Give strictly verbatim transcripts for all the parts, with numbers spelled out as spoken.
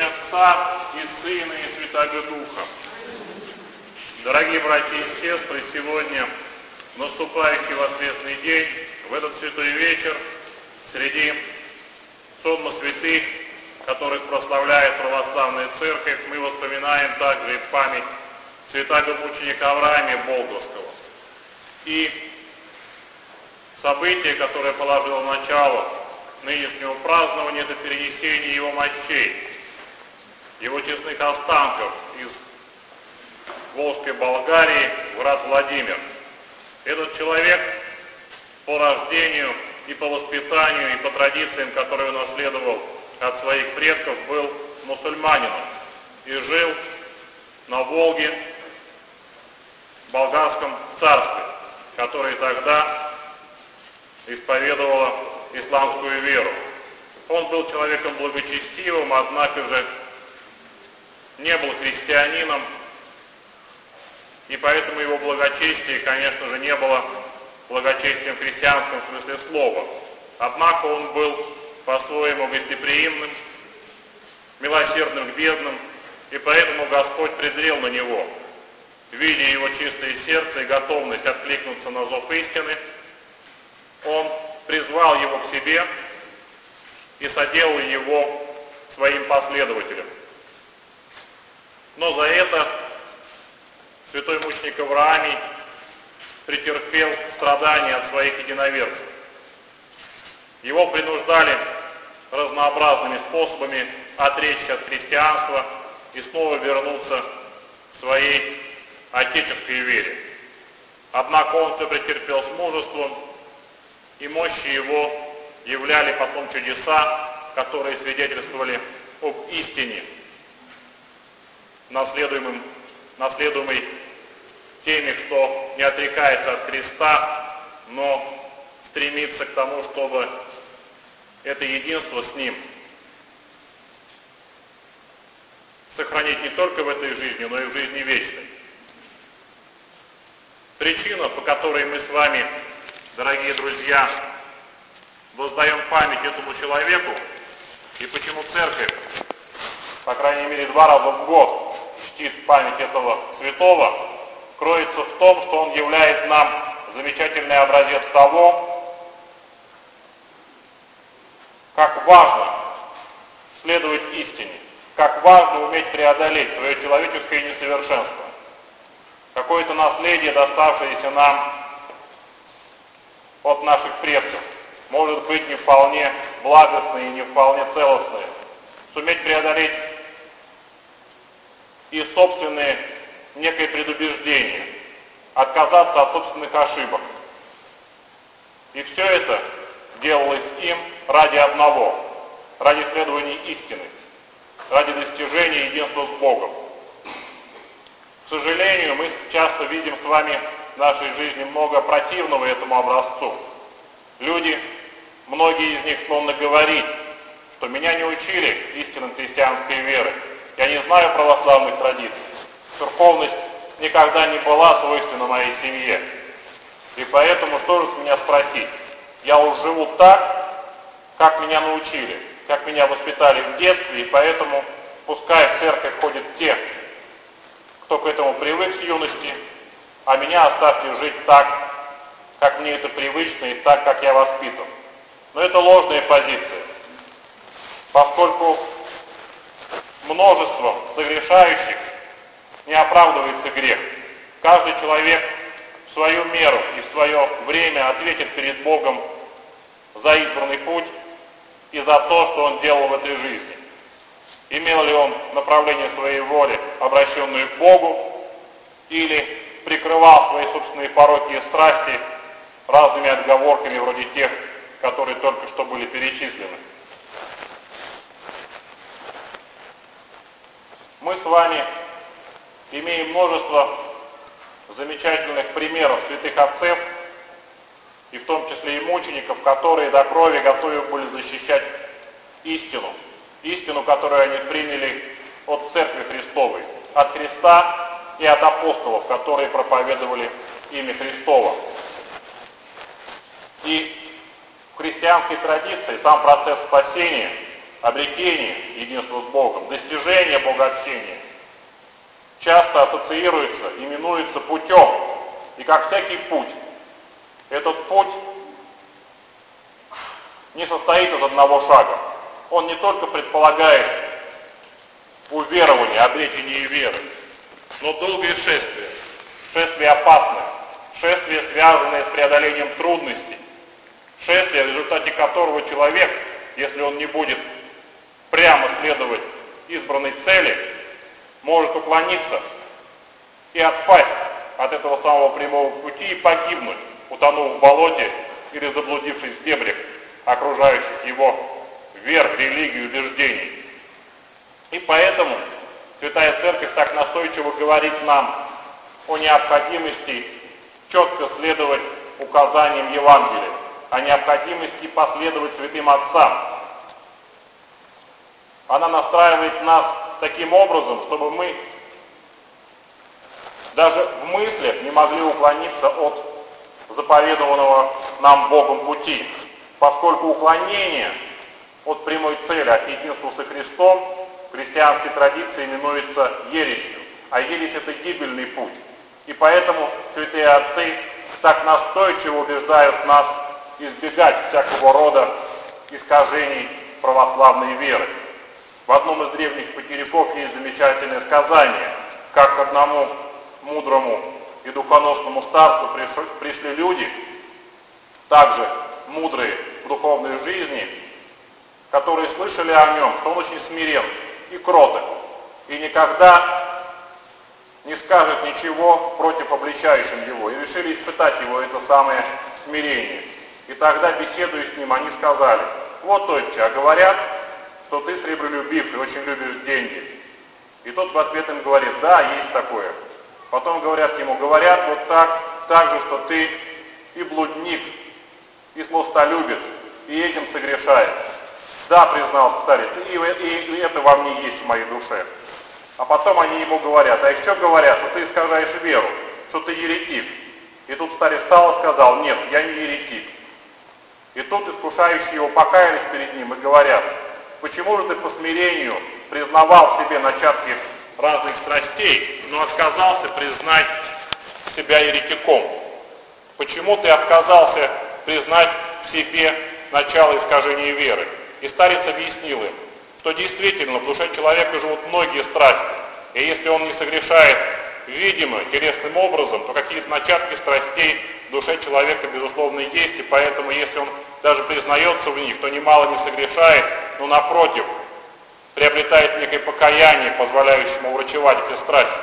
имя Отца и Сына и Святаго Духа. Дорогие братья и сестры, сегодня, в наступающий воскресный день, в этот святой вечер, среди сонма святых, которых прославляет православная церковь, мы воспоминаем также и память святаго мученика Авраамия Болгарского. И событие, которое положило начало нынешнему празднованию, это перенесение его мощей, его честных останков из Волжской Болгарии в град Владимир. Этот человек по рождению и по воспитанию, и по традициям, которые он наследовал от своих предков, был мусульманином и жил на Волге, в болгарском царстве, которое тогда исповедовало исламскую веру. Он был человеком благочестивым, однако же не был христианином, и поэтому его благочестие, конечно же, не было благочестием в христианском смысле слова. Однако он был по-своему гостеприимным, милосердным к бедным, и поэтому Господь презрел на него, видя его чистое сердце и готовность откликнуться на зов истины. Он призвал его к себе и соделал его своим последователем. Но за это святой мученик Авраамий претерпел страдания от своих единоверцев. Его принуждали разнообразными способами отречься от христианства и снова вернуться к своей отеческой вере. Однако он все претерпел с мужеством, и мощи его являли потом чудеса, которые свидетельствовали об истине, наследуемым, наследуемой теми, кто не отрекается от Христа, но стремится к тому, чтобы это единство с Ним сохранить не только в этой жизни, но и в жизни вечной. Причина, по которой мы с вами, дорогие друзья, воздаем память этому человеку, и почему церковь, по крайней мере, два раза в год чтит память этого святого, кроется в том, что он являет нам замечательный образец того, как важно следовать истине, как важно уметь преодолеть свое человеческое несовершенство. Какое-то наследие, доставшееся нам от наших предков, может быть не вполне благостное и не вполне целостное. Суметь преодолеть и собственные некое предубеждение, отказаться от собственных ошибок. И все это делалось им ради одного, ради следования истины, ради достижения единства с Богом. К сожалению, мы часто видим с вами в нашей жизни много противного этому образцу. Люди, многие из них склонны говорить, что меня не учили истинным христианской веры, я не знаю православных традиций, церковность никогда не была свойственна моей семье, и поэтому что же с меня спросить? Я уж живу так, как меня научили, как меня воспитали в детстве, и поэтому пускай в церковь ходят те, кто к этому привык с юности, а меня оставьте жить так, как мне это привычно и так, как я воспитан. Но это ложная позиция, поскольку множеством согрешающих не оправдывается грех. Каждый человек в свою меру и в свое время ответит перед Богом за избранный путь и за то, что он делал в этой жизни. Имел ли он направление своей воли, обращенную к Богу, или прикрывал свои собственные пороки и страсти разными отговорками, вроде тех, которые только что были перечислены. Мы с вами имеем множество замечательных примеров святых отцов, и в том числе и мучеников, которые до крови готовы были защищать истину, истину, которую они приняли от Церкви Христовой, от Христа и от апостолов, которые проповедовали имя Христово. И в христианской традиции сам процесс спасения обретение единства с Богом, достижение богообщения часто ассоциируется, именуется путем. И как всякий путь, этот путь не состоит из одного шага. Он не только предполагает уверование, обретение веры, но долгое шествие, шествие опасное, шествие, связанное с преодолением трудностей, шествие, в результате которого человек, если он не будет прямо следовать избранной цели, может уклониться и отпасть от этого самого прямого пути и погибнуть, утонув в болоте или заблудившись в дебрях окружающих его вер, религий, убеждений. И поэтому Святая Церковь так настойчиво говорит нам о необходимости четко следовать указаниям Евангелия, о необходимости последовать святым отцам. Она настраивает нас таким образом, чтобы мы даже в мыслях не могли уклониться от заповедованного нам Богом пути, поскольку уклонение от прямой цели, от единства со Христом, в христианской традиции именуется ересью, а ересь — это гибельный путь. И поэтому святые отцы так настойчиво убеждают нас избегать всякого рода искажений православной веры. В одном из древних потеряков есть замечательное сказание, как к одному мудрому и духоносному старцу пришли люди, также мудрые в духовной жизни, которые слышали о нем, что он очень смирен и кроток, и никогда не скажет ничего против обличающим его, и решили испытать его это самое смирение. И тогда, беседуя с ним, они сказали: вот, отче, а говорят, что ты сребролюбив и очень любишь деньги. И тот в ответ им говорит: да, есть такое. Потом говорят ему: говорят вот так, так же, что ты и блудник, и сластолюбец, и этим согрешаешь. Да, признался старец, и, и, и это во мне есть в моей душе. А потом они ему говорят: а еще говорят, что ты искажаешь веру, что ты еретик. И тут старец встал и сказал: нет, я не еретик. И тут искушающие его покаялись перед ним и говорят: почему же ты по смирению признавал в себе начатки разных страстей, но отказался признать себя еретиком? Почему ты отказался признать в себе начало искажения веры? И старец объяснил им, что действительно в душе человека живут многие страсти, и если он не согрешает видимо, телесным образом, то какие-то начатки страстей в душе человека безусловно есть, и поэтому если он даже признается в них, то немало не согрешает, но напротив, приобретает некое покаяние, позволяющее ему врачевать эти страсти.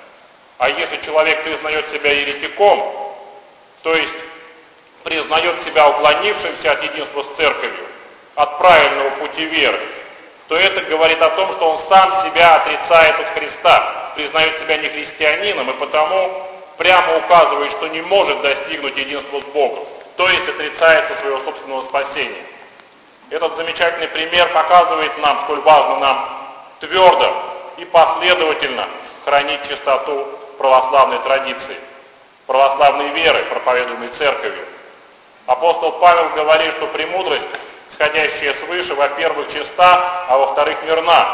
А если человек признает себя еретиком, то есть признает себя уклонившимся от единства с Церковью, от правильного пути веры, то это говорит о том, что он сам себя отрицает от Христа, признает себя не христианином и потому прямо указывает, что не может достигнуть единства с Богом, то есть отрицается своего собственного спасения. Этот замечательный пример показывает нам, сколь важно нам твердо и последовательно хранить чистоту православной традиции, православной веры, проповедуемой Церковью. Апостол Павел говорит, что премудрость, сходящая свыше, во-первых, чиста, а во-вторых, мирна.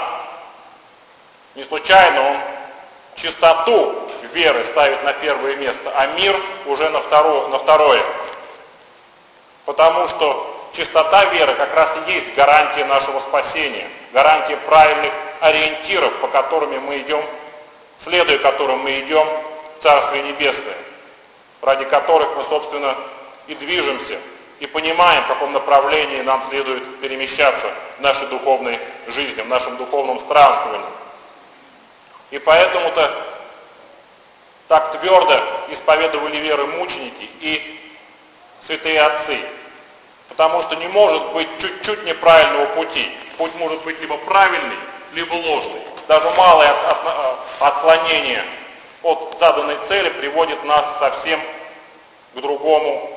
Не случайно он чистоту веры ставит на первое место, а мир уже на второе. На второе. Потому что чистота веры как раз и есть гарантия нашего спасения, гарантия правильных ориентиров, по которым мы идем, следуя которым мы идем в Царствие Небесное, ради которых мы, собственно, и движемся, и понимаем, в каком направлении нам следует перемещаться в нашей духовной жизни, в нашем духовном странствовании. И поэтому-то так твердо исповедовали веру мученики и святые отцы. Потому что не может быть чуть-чуть неправильного пути. Путь может быть либо правильный, либо ложный. Даже малое от, от, отклонение от заданной цели приводит нас совсем к другому,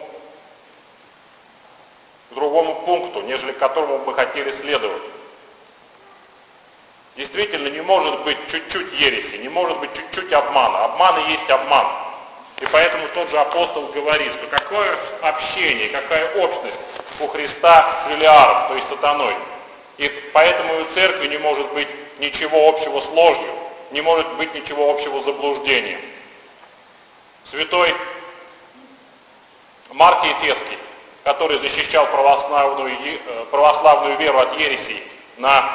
к другому пункту, нежели к которому мы хотели следовать. Действительно, не может быть чуть-чуть ереси, не может быть чуть-чуть обмана. Обман и есть обман. И поэтому тот же апостол говорит, что какое общение, какая общность у Христа с Велиаром, то есть сатаной. И поэтому у церкви не может быть ничего общего с ложью, не может быть ничего общего с заблуждением. Святой Марк Ефесский, который защищал православную, православную веру от ересей на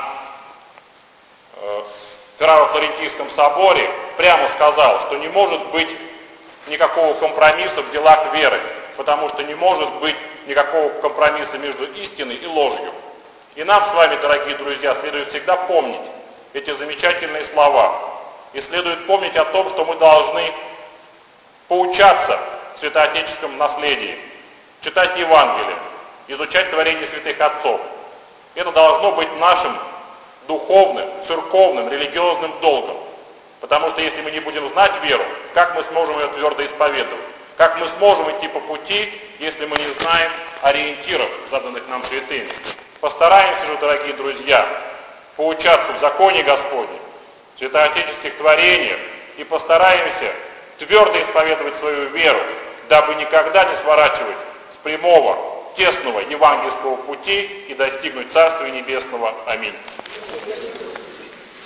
Ферраро-Флорентийском соборе, прямо сказал, что не может быть никакого компромисса в делах веры, потому что не может быть никакого компромисса между истиной и ложью. И нам с вами, дорогие друзья, следует всегда помнить эти замечательные слова. И следует помнить о том, что мы должны поучаться в святоотеческом наследии, читать Евангелие, изучать творение святых отцов. Это должно быть нашим духовным, церковным, религиозным долгом. Потому что если мы не будем знать веру, как мы сможем ее твердо исповедовать? Как мы сможем идти по пути, если мы не знаем ориентиров, заданных нам святыми? Постараемся же, дорогие друзья, поучаться в законе Господнем, в святоотеческих творениях, и постараемся твердо исповедовать свою веру, дабы никогда не сворачивать с прямого, тесного евангельского пути и достигнуть Царствия Небесного. Аминь.